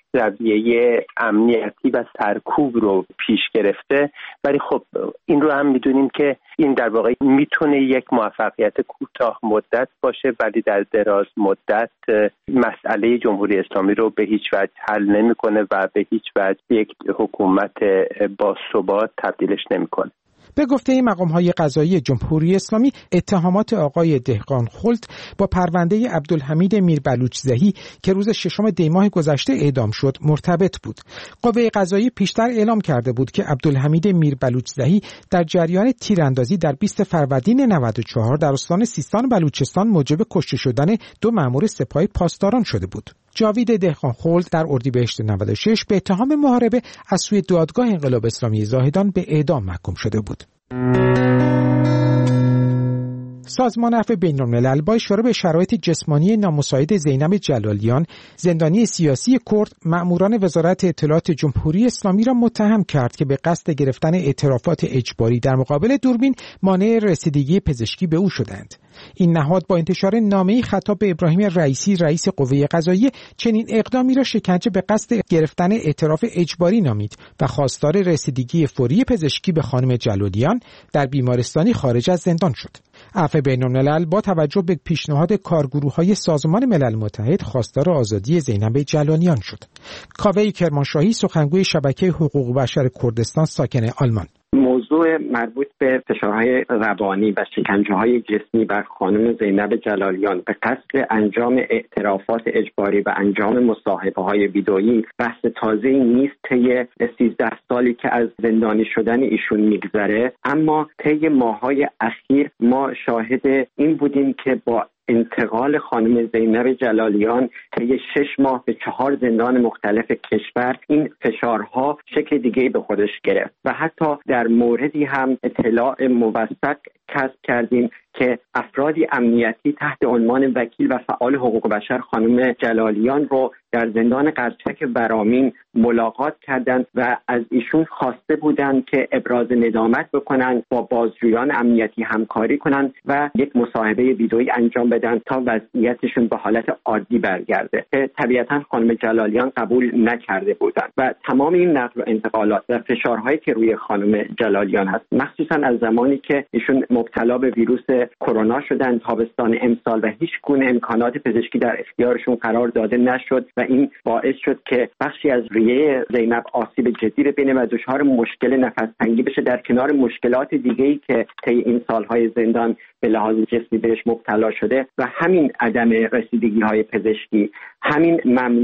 رویه امنیتی و سرکوب رو پیش گرفته، ولی خب این رو هم میدونیم که این در واقع میتونه یک موفقیت کوتاه مدت باشه، ولی در دراز مدت مسئله جمهوری اسلامی رو به هیچ وجه حل نمیکنه و به هیچ وجه یک حکومت با ثبات تبدیلش نمیکنه. به گفته مقام‌های قضایی جمهوری اسلامی، اتهامات آقای دهقانخلد با پرونده عبدالحمید میربلوچزهی که روز ششم دی ماه گذشته اعدام شد مرتبط بود. قوه قضایی پیشتر اعلام کرده بود که عبدالحمید میربلوچزهی در جریان تیراندازی در بیست فروردین نود و چهار در استان سیستان بلوچستان موجب کشته شدن دو مأمور سپاه پاسداران شده بود. جاوید دهقانخلد در اردیبهشت نود و شش به اتهام محاربه از سوی دادگاه انقلاب اسلامی زاهدان به اعدام محکوم شده بود. سازمان عفو بین‌الملل با اشاره به شرایط جسمانی نامساعد زینب جلالیان، زندانی سیاسی کرد، مأموران وزارت اطلاعات جمهوری اسلامی را متهم کرد که به قصد گرفتن اعترافات اجباری در مقابل دوربین مانع رسیدگی پزشکی به او شدند. این نهاد با انتشار نامه‌ای خطاب به ابراهیم رئیسی رئیس قوه قضاییه چنین اقدامی را شکنجه به قصد گرفتن اعتراف اجباری نامید و خواستار رسیدگی فوری پزشکی به خانم جلالیان در بیمارستانی خارج از زندان شد. عفو بین‌الملل با توجه به پیشنهاد کارگروه‌های سازمان ملل متحد خواستار آزادی زینب جلالیان شد. کاوه کرمانشاهی، سخنگوی شبکه حقوق بشر کردستان ساکن آلمان: موضوع مربوط به فشارهای روانی و شکنجه‌های جسمی بر خانم زینب جلالیان به قصد انجام اعترافات اجباری و انجام مصاحبه‌های ویدئویی بحث تازه‌ای نیست. طی سیزده سالی که از زندانی شدن ایشون میگذره، اما طی ماه‌های اخیر ما شاهد این بودیم که با انتقال خانم زینب جلالیان طی شش ماه به چهار زندان مختلف کشور این فشارها شکل دیگه‌ای به خودش گرفت و حتی در موردی هم اطلاع موثق کسب کردیم که افرادی امنیتی تحت عنوان وکیل و فعال حقوق بشر خانم جلالیان رو در زندان قرچک ورامین ملاقات کردند و از ایشون خواسته بودند که ابراز ندامت بکنند، با بازجویان امنیتی همکاری کنند و یک مصاحبه ویدئویی انجام بدن تا وضعیتشون به حالت عادی برگرده. طبیعتا خانم جلالیان قبول نکرده بودند و تمام این نقل و انتقالات و فشارهایی که روی خانم جلالیان هست، مخصوصا از زمانی که ایشون مبتلا به ویروس کرونا شدن تابستان امسال و هیچ گونه امکانات پزشکی در اختیارشون قرار داده نشد و این باعث شد که بخشی از ریه زینب آسیب جدی ببینه و دچار مشکل نفس تنگی بشه، در کنار مشکلات دیگه‌ای که طی این سالهای زندان به لحاظ جسمی بهش مبتلا شده. و همین عدم رسیدگی‌های پزشکی، همین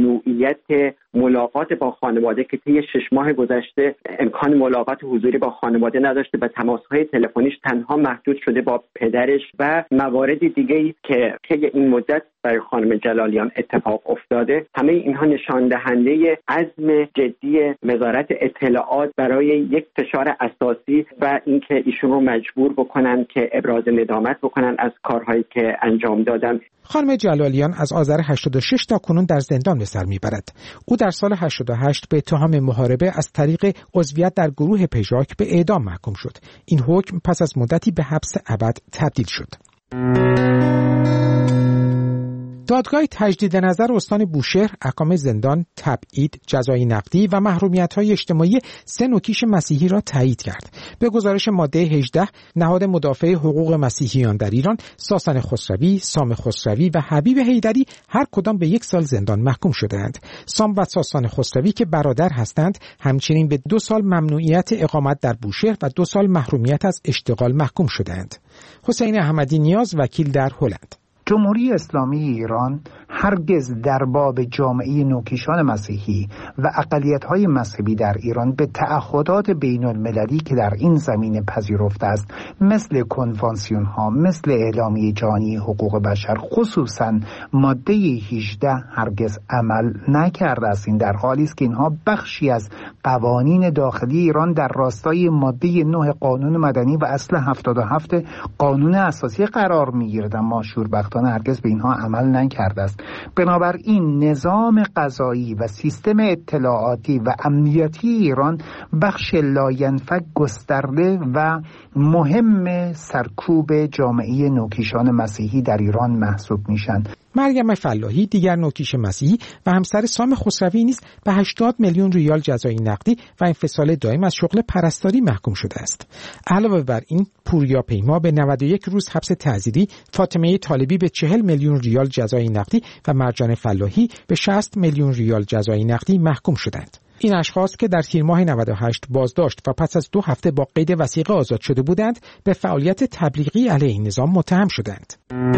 ممنوعیت ملاقات با خانواده که طی شش ماه گذشته امکان ملاقات حضوری با خانواده نداشته و تماس‌های تلفنیش تنها محدود شده با پدرش و موارد دیگه‌ای که طی این مدت برای خانم جلالیان اتفاق افتاده، همه اینها نشان دهنده عزم جدی وزارت اطلاعات برای یک فشار اساسی و اینکه ایشون رو مجبور بکنن که ابراز ندامت بکنن از کارهایی که انجام دادن. خانم جلالیان از آذر هشتاد و شش تا کنون در زندان به سر میبرد. او در سال هشتاد و هشت به اتهام محاربه از طریق عضویت در گروه پژاک به اعدام محکوم شد. این حکم پس از مدتی به حبس ابد تبدیل شد. دادگاه تجدید نظر استان بوشهر احکام زندان، تبعید، جزای نقدی و محرومیت‌های اجتماعی سه نوکیش مسیحی را تایید کرد. به گزارش ماده هجده، نهاد مدافع حقوق مسیحیان در ایران، ساسن خسروی، سام خسروی و حبیب حیدری هر کدام به یک سال زندان محکوم شدند. سام و ساسن خسروی که برادر هستند، همچنین به دو سال ممنوعیت اقامت در بوشهر و دو سال محرومیت از اشتغال محکوم شدند. حسین احمدی نیاز، وکیل در هلند: جمهوری اسلامی ایران هرگز در باب جامعه نوکیشان مسیحی و اقلیت‌های مذهبی در ایران به تعهدات بین المللی که در این زمینه پذیرفته است، مثل کنوانسیون‌ها، مثل اعلامیه جهانی حقوق بشر، خصوصاً ماده هجده، هرگز عمل نکرده است. این در حالی است که اینها بخشی از قوانین داخلی ایران در راستای ماده نه قانون مدنی و اصل هفتاد و هفت قانون اساسی قرار می‌گیرد، اما شوربختانه هرگز به اینها عمل نکرده است. بنابراین نظام قضایی و سیستم اطلاعاتی و امنیتی ایران بخش لاینفک گسترده و مهم سرکوب جامعه نوکیشان مسیحی در ایران محسوب میشن. مریم فلاحی، دیگر نوکیش مسیحی و همسر سام خسروی نیز به هشتاد میلیون ریال جزای نقدی و انفصال دائم از شغل پرستاری محکوم شده است. علاوه بر این، پوریا پیما به نود و یک روز حبس تعزیری، فاطمه طالبی به چهل میلیون ریال جزای نقدی و مرجان فلاحی به شصت میلیون ریال جزای نقدی محکوم شدند. این اشخاص که در تیر ماه نود و هشت بازداشت و پس از دو هفته با قید وثیقه آزاد شده بودند، به فعالیت تبلیغی علیه نظام متهم شدند.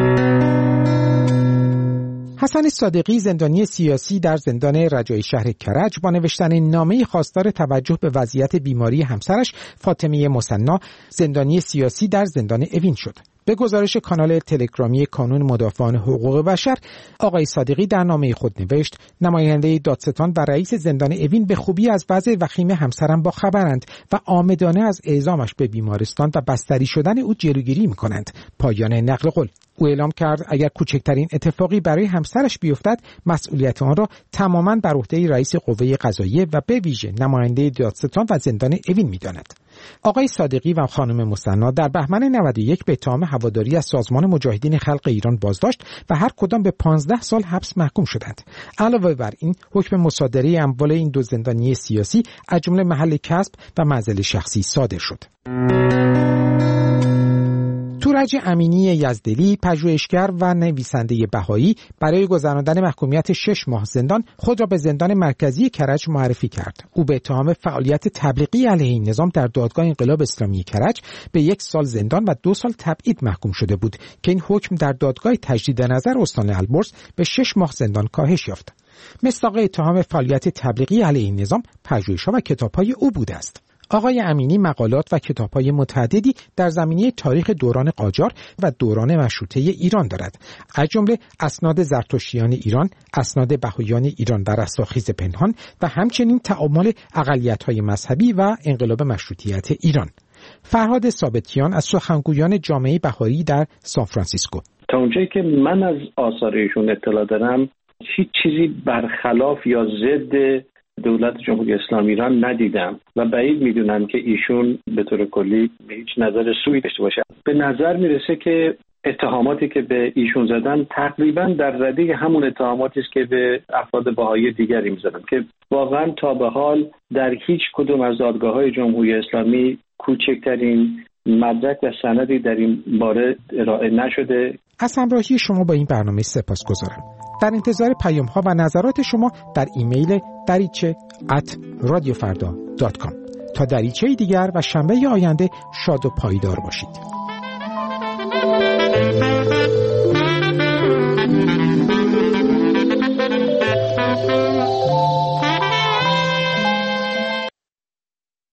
حسن صادقی، زندانی سیاسی در زندان رجایی شهر کرج، با نوشتن نامه‌ای خواستار توجه به وضعیت بیماری همسرش فاطمه مثنا، زندانی سیاسی در زندان اوین شد. به گزارش کانال تلگرامی کانون مدافعان حقوق بشر، آقای صادقی در نامه خود نوشت: نماینده دادستان و رئیس زندان اوین به خوبی از وضع وخیم همسرم با خبرند و عامدانه از اعزامش به بیمارستان و بستری شدن او جلوگیری می‌کنند. پایان نقل قول. او اعلام کرد اگر کوچکترین اتفاقی برای همسرش بیفتد، مسئولیت آن را تماماً بر عهده رئیس قوه قضاییه و به ویژه نماینده دادستان و زندان اوین می‌داند. آقای صادقی و خانم مثنا در بهمن نود و یک به اتهام هواداری از سازمان مجاهدین خلق ایران بازداشت و هر کدام به پانزده سال حبس محکوم شدند. علاوه بر این، حکم مصادره اموال این دو زندانی سیاسی از جمله محل کسب و منزل شخصی صادر شد. تورج امینی یزدلی، پژوهشگر و نویسنده بهایی، برای گذراندن محکومیت شش ماه زندان خود را به زندان مرکزی کرج معرفی کرد. او به اتهام فعالیت تبلیغی علیه این نظام در دادگاه انقلاب اسلامی کرج به یک سال زندان و دو سال تبعید محکوم شده بود که این حکم در دادگاه تجدید نظر استان البرز به شش ماه زندان کاهش یافت. مصداق اتهام فعالیت تبلیغی علیه این نظام پژوهش‌ها و کتاب‌های او بوده است. آقای امینی مقالات و کتاب‌های متعددی در زمینه تاریخ دوران قاجار و دوران مشروطه ایران دارد، از جمله اسناد زرتشتیان ایران، اسناد بهاییان ایران در رستاخیز پنهان و همچنین تعامل اقلیت‌های مذهبی و انقلاب مشروطیت ایران. فرهاد ثابتیان از سخنگویان جامعه بهایی در سانفرانسیسکو: تا اونجایی که من از آثار ایشون اطلاع دارم هیچ چیزی برخلاف یا ضد دولت جمهوری اسلامی ایران ندیدم و بعید میدونم که ایشون به طور کلی به هیچ نظر سوئی داشته باشه. به نظر میرسه که اتهاماتی که به ایشون زدن تقریبا در رده همون اتهاماتی است که به افراد بهایی دیگری میزدن که واقعا تا به حال در هیچ کدوم از دادگاه‌های جمهوری اسلامی کوچکترین مدرک و سندی در این باره ارائه نشده. از همراهی شما با این برنامه سپاسگزارم. در انتظار پیام ها و نظرات شما در ایمیل دریچه ات رادیو فردا دات کام. تا دریچه دیگر و شنبه آینده شاد و پایدار باشید.